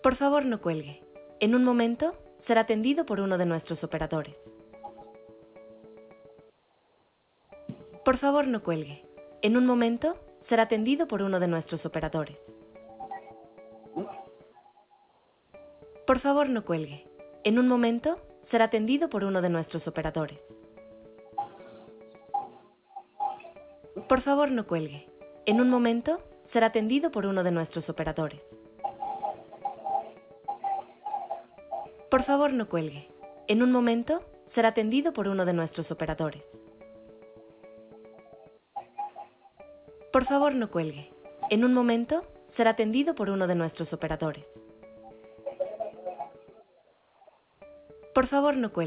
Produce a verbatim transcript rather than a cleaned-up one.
Por favor, no cuelgue. En un momento, será atendido por uno de nuestros operadores. Por favor, no cuelgue. En un momento, será atendido por uno de nuestros operadores. Por favor, no cuelgue. En un momento, será atendido por uno de nuestros operadores. Por favor, no cuelgue. En un momento, será atendido por uno de nuestros operadores. Por favor, no cuelgue. En un momento, será atendido por uno de nuestros operadores. Por favor, no cuelgue. En un momento, será atendido por uno de nuestros operadores. Por favor, no cuelgue.